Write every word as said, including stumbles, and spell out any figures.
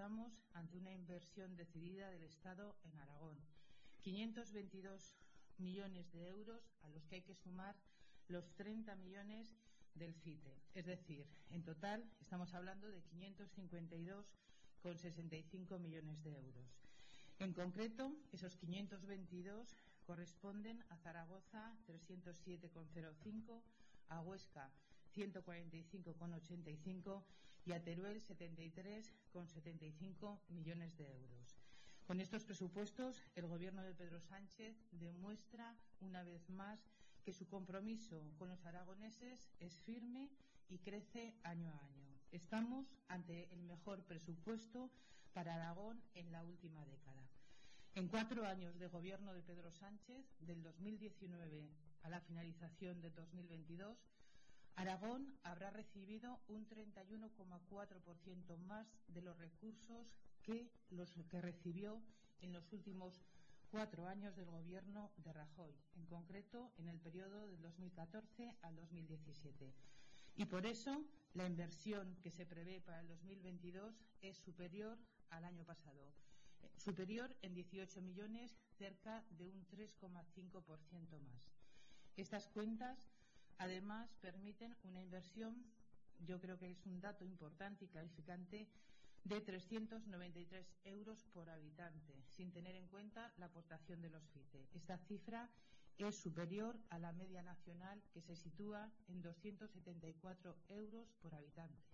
estamos ante una inversión decidida del Estado en Aragón. quinientos veintidós millones de euros a los que hay que sumar los treinta millones del FITE. Es decir, en total estamos hablando de quinientos cincuenta y dos coma sesenta y cinco millones de euros. En concreto, esos quinientos veintidós corresponden a Zaragoza trescientos siete coma cero cinco, a Huesca ciento cuarenta y cinco coma ochenta y cinco y a Teruel setenta y tres coma setenta y cinco millones de euros. Con estos presupuestos, el Gobierno de Pedro Sánchez demuestra una vez más que su compromiso con los aragoneses es firme y crece año a año. Estamos ante el mejor presupuesto para Aragón en la última década. En cuatro años de gobierno de Pedro Sánchez, del dos mil diecinueve a la finalización de dos mil veintidós, Aragón habrá recibido un treinta y uno coma cuatro por ciento más de los recursos que los que recibió en los últimos cuatro años del gobierno de Rajoy, en concreto en el periodo del dos mil catorce al dos mil diecisiete. Y por eso la inversión que se prevé para el dos mil veintidós es superior al año pasado, superior en dieciocho millones, cerca de un tres coma cinco por ciento más. Estas cuentas, además, permiten una inversión, yo creo que es un dato importante y calificante, de trescientos noventa y tres euros por habitante, sin tener en cuenta la aportación de los FITE. Esta cifra es superior a la media nacional, que se sitúa en doscientos setenta y cuatro euros por habitante.